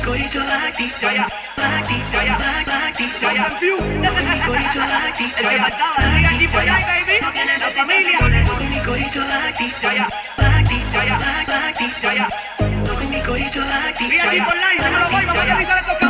corillo activo, ya, ya, activo, ya, ya, activo, ya, ya. Con mi corillo activo, ya, ya, activo, ya, baby. No tiene la familia. Con mi corillo activo, ya, ya, activo, ya, ya, activo, ya, ya. Con mi corillo activo, ya, ya. Vamos a analizar estos